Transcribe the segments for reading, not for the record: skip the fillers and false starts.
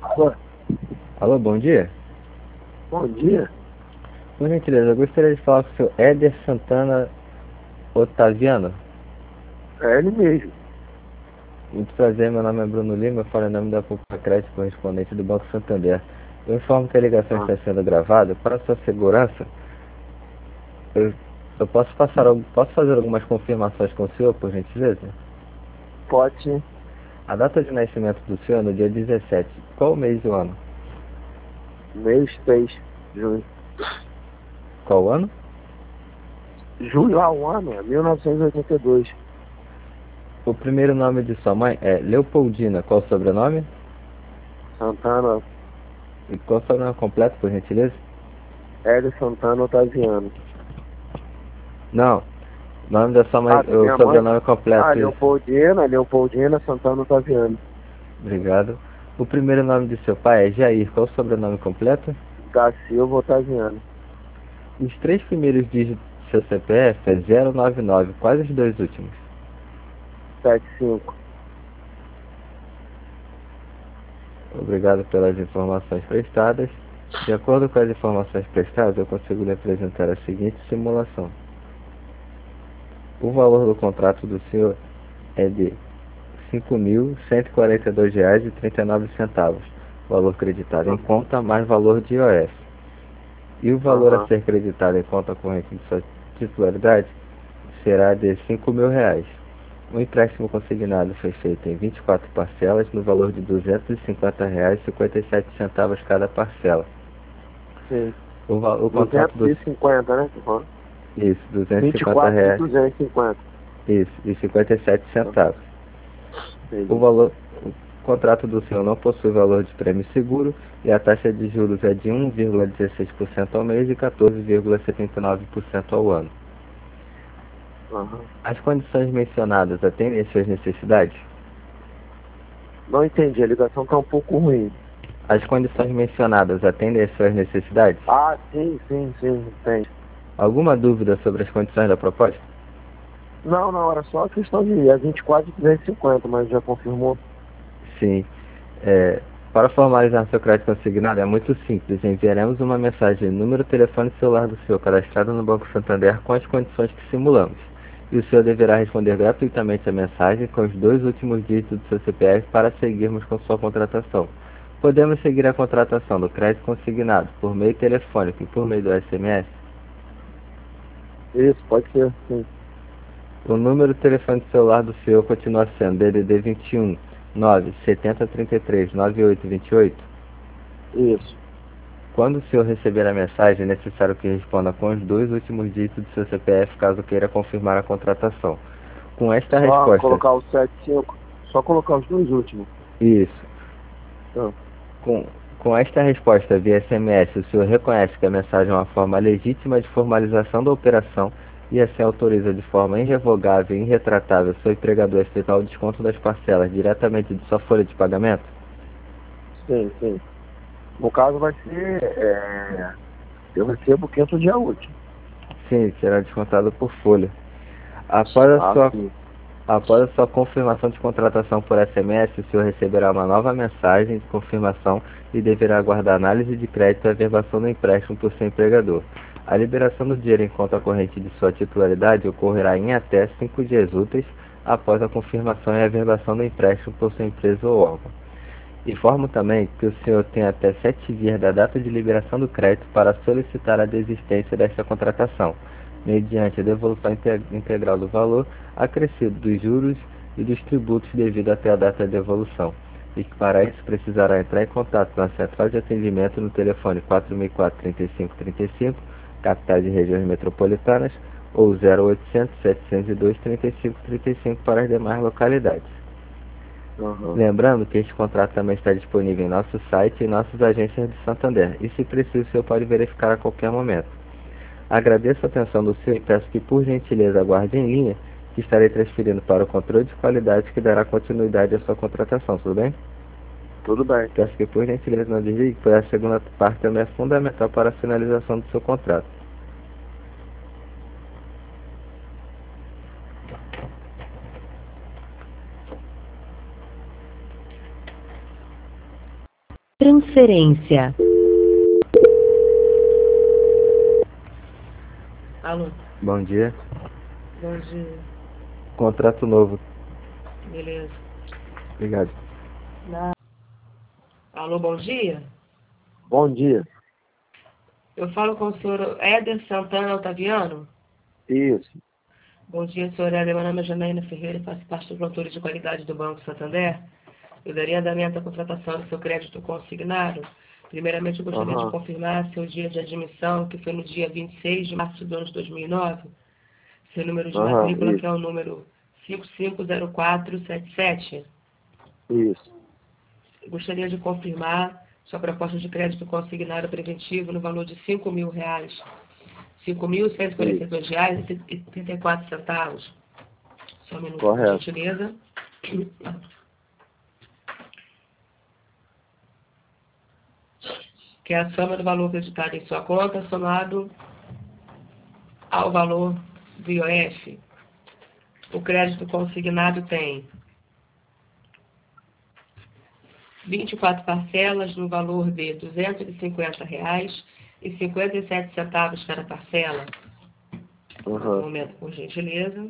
Alô, Alô, bom dia. bom dia. Por gentileza, eu gostaria de falar com o senhor Éder Santana Otaviano. É ele mesmo. Muito prazer, meu nome é Bruno Lima, eu falo em nome da Poupa Crédito, correspondente do Banco Santander. Eu informo que a ligação Ah, está sendo gravada. Para sua segurança, eu, eu posso fazer algumas confirmações com o senhor, por gentileza? pode sim. A data de nascimento do senhor é no dia 17. Qual o mês do ano? Mês 6, junho. Qual o ano? Julho ao ano, é 1982. O primeiro nome de sua mãe é Leopoldina. Qual o sobrenome? Santana, E qual o sobrenome completo, por gentileza? Hélio Santana Otaviano. Não. O nome da sua mãe, Ah, da o minha mãe? sobrenome Ah, completo, isso. Leopoldina Santana Otaviano. Obrigado. O primeiro nome de seu pai é Jair. Qual o sobrenome completo? Da Silva Otaviano. Os três primeiros dígitos do seu CPF é 099. Quais os dois últimos? 75. Obrigado pelas informações prestadas. De acordo com as informações prestadas, eu consigo lhe apresentar a seguinte simulação. O valor do contrato do senhor é de R$ 5.142,39, valor creditado em Ah, conta mais valor de IOF. E o valor a aham. ser creditado em conta corrente de sua titularidade será de R$ 5.000. O empréstimo consignado foi feito em 24 parcelas no valor de R$ 250,57 cada parcela. Sim. O contrato duzentos dos e cinquenta, né? Tá falando? isso, Quatro de R$ 250, 250. isso, e 57 Ah, centavos. O entendi. valor o contrato do senhor não possui valor de prêmio seguro e a taxa de juros é de 1,16% ao mês e 14,79% ao ano. Aham. As condições mencionadas atendem às suas necessidades? Não entendi, a ligação tá um pouco ruim. As condições mencionadas atendem às suas necessidades? Ah, sim, sim, sim, entendi. Alguma dúvida sobre as condições da proposta? Não, não, era só a questão de é 24 de 250, mas já confirmou. Sim. É, para formalizar seu crédito consignado é muito simples. Enviaremos uma mensagem no número, telefone e celular do senhor cadastrado no Banco Santander com as condições que simulamos. E o senhor deverá responder gratuitamente a mensagem com os dois últimos dígitos do seu CPF para seguirmos com sua contratação. Podemos seguir a contratação do crédito consignado por meio telefônico e por meio do SMS? Isso, pode ser, sim. O número de telefone celular do senhor continua sendo DDD 21 9 70 33 98 28. Isso. Quando o senhor receber a mensagem, é necessário que responda com os dois últimos dígitos do seu CPF caso queira confirmar a contratação. Com esta Só resposta, colocar o 75, só colocar os dois últimos. isso. Então, Com, com esta resposta via SMS, o senhor reconhece que a mensagem é uma forma legítima de formalização da operação e assim autoriza de forma irrevogável e irretratável seu empregador a efetuar o desconto das parcelas diretamente de sua folha de pagamento? sim, sim. No caso vai ser, eu recebo 500 dia útil. Sim, será descontado por folha. Após a Ah, sua sim. Após a sua confirmação de contratação por SMS, o senhor receberá uma nova mensagem de confirmação e deverá aguardar análise de crédito e averbação do empréstimo por seu empregador. A liberação do dinheiro em conta corrente de sua titularidade ocorrerá em até 5 dias úteis após a confirmação e averbação do empréstimo por sua empresa ou órgão. Informo também que o senhor tem até 7 dias da data de liberação do crédito para solicitar a desistência desta contratação, mediante a devolução integral do valor acrescido dos juros e dos tributos devido até a data de devolução, e que para isso precisará entrar em contato com a central de atendimento no telefone 464-3535, capitais e regiões metropolitanas, ou 0800 702 3535 para as demais localidades. Aham. Lembrando que este contrato também está disponível em nosso site e em nossas agências de Santander, e se preciso, o senhor pode verificar a qualquer momento. Agradeço a atenção do senhor e peço que, por gentileza, aguarde em linha, que estarei transferindo para o controle de qualidade que dará continuidade à sua contratação, tudo bem? Tudo bem. Peço que, por gentileza, não desligue, pois a segunda parte também é fundamental para a finalização do seu contrato. Transferência. Alô, Bom dia. bom dia. Contrato novo. Beleza. Obrigado. Alô, bom dia. Bom dia. Eu falo com o senhor Éder Santana Otaviano. Isso. Bom dia, senhor Éder. Meu nome é Janaína Ferreira, faço parte dos promotores de qualidade do Banco Santander. Eu daria andamento à contratação do seu crédito consignado. Primeiramente, eu gostaria de confirmar seu dia de admissão, que foi no dia 26 de março do ano de 2009. Seu número de matrícula, Isso. que é o número 550477. Isso. Gostaria de confirmar sua proposta de crédito consignado preventivo no valor de R$ 5.000. R$ 5.142,34. Só um minuto, por Correto. gentileza. Que é a soma do valor acreditado em sua conta, somado ao valor do IOF. O crédito consignado tem 24 parcelas no valor de R$ 250,57 cada parcela. Um momento, por gentileza.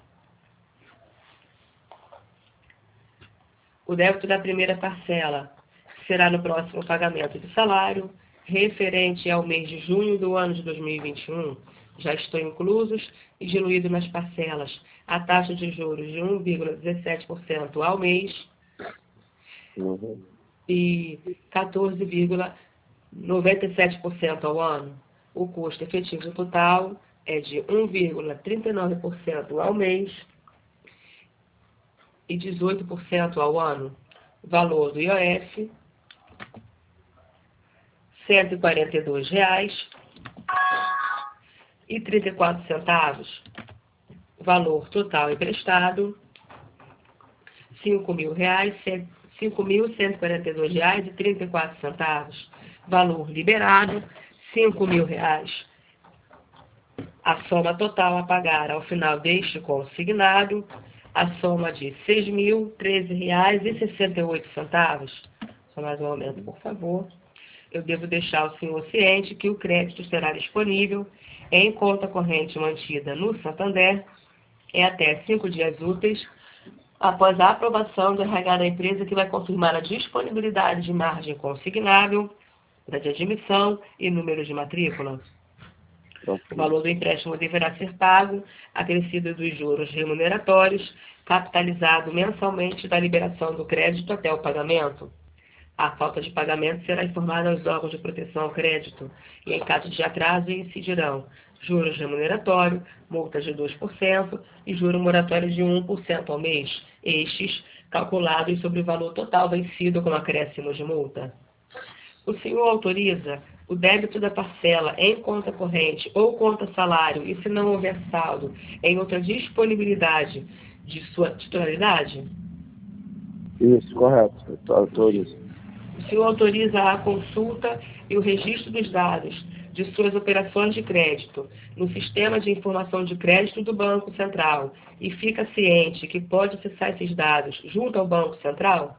O débito da primeira parcela será no próximo pagamento de salário, referente ao mês de junho do ano de 2021. Já estão inclusos e diluído nas parcelas a taxa de juros de 1,17% ao mês e 14,97% ao ano. O custo efetivo total é de 1,39% ao mês e 18% ao ano. Valor do IOF, R$ 142,34. Valor total emprestado, R$ 5.142,34. Valor liberado, R$ 5.000. A soma total a pagar ao final deste consignado, a soma de R$ 6.013,68. Só mais um momento, por favor. Eu devo deixar o senhor ciente que o crédito será disponível em conta corrente mantida no Santander em até 5 dias úteis após a aprovação do RH da empresa, que vai confirmar a disponibilidade de margem consignável, data de admissão e número de matrícula. O valor do empréstimo deverá ser pago, acrescido dos juros remuneratórios, capitalizado mensalmente da liberação do crédito até o pagamento. A falta de pagamento será informada aos órgãos de proteção ao crédito e, em caso de atraso, incidirão juros remuneratórios, multas de 2% e juro moratório de 1% ao mês, estes calculados sobre o valor total vencido com acréscimos de multa. O senhor autoriza o débito da parcela em conta corrente ou conta salário e, se não houver saldo, em outra disponibilidade de sua titularidade? Isso, correto. Autorizo. O senhor autoriza a consulta e o registro dos dados de suas operações de crédito no Sistema de Informação de Crédito do Banco Central e fica ciente que pode acessar esses dados junto ao Banco Central?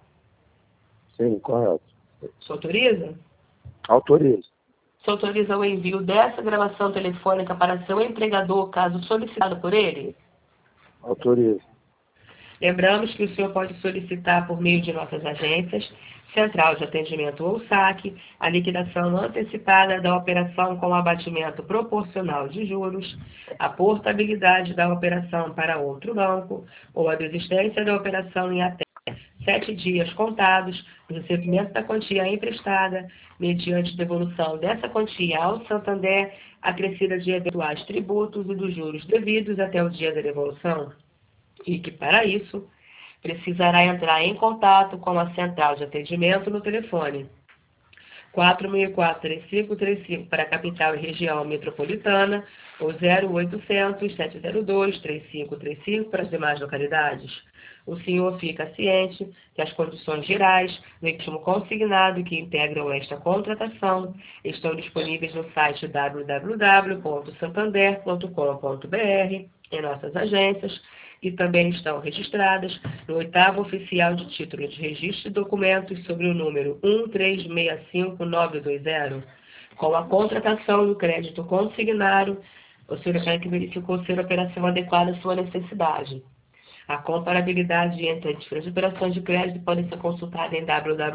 Sim, correto. O senhor autoriza? Autorizo. O senhor autoriza o envio dessa gravação telefônica para seu empregador, caso solicitado por ele? Autorizo. Lembramos que o senhor pode solicitar por meio de nossas agências, Central de Atendimento ou SAC, a liquidação antecipada da operação com abatimento proporcional de juros, a portabilidade da operação para outro banco ou a desistência da operação em até 7 dias contados do recebimento da quantia emprestada, mediante devolução dessa quantia ao Santander, acrescida de eventuais tributos e dos juros devidos até o dia da devolução. E que, para isso, precisará entrar em contato com a Central de Atendimento no telefone 464-3535 para a capital e região metropolitana ou 0800-702-3535 para as demais localidades. O senhor fica ciente que as condições gerais do empréstimo consignado que integram esta contratação estão disponíveis no site www.santander.com.br, em nossas agências, e também estão registradas no 8º Oficial de Título de Registro de Documentos sobre o número 1365920, com a contratação do crédito consignado. O senhor quer que verificou ser a operação adequada à sua necessidade. A comparabilidade entre as diferentes operações de crédito pode ser consultada em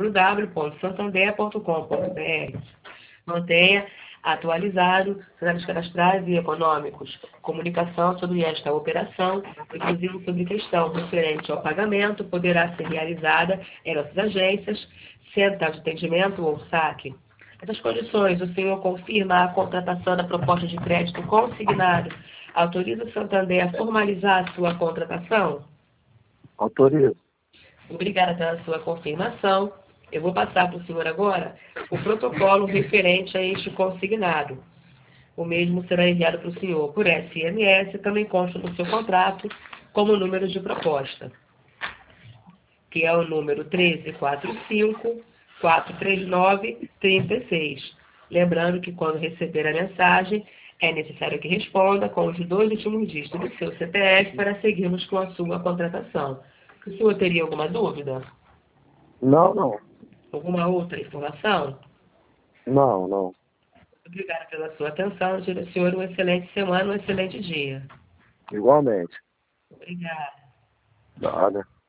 www.santander.com.br. Mantenha atualizado os dados cadastrais e econômicos. Comunicação sobre esta operação, inclusive sobre questão referente ao pagamento, poderá ser realizada em nossas agências, centro de atendimento ou saque. Essas condições, o senhor confirma a contratação da proposta de crédito consignado. Autoriza o Santander a formalizar a sua contratação? Autorizo. Obrigada pela sua confirmação. Eu vou passar para o senhor agora o protocolo referente a este consignado. O mesmo será enviado para o senhor por SMS e também consta no seu contrato como número de proposta, que é o número 1345-439-36. Lembrando que quando receber a mensagem, é necessário que responda com os 2 últimos dígitos do seu CPF para seguirmos com a sua contratação. O senhor teria alguma dúvida? Não. Alguma outra informação? Não. Obrigada pela sua atenção. Desejo ao senhor uma excelente semana, um excelente dia. Igualmente. Obrigada. Nada.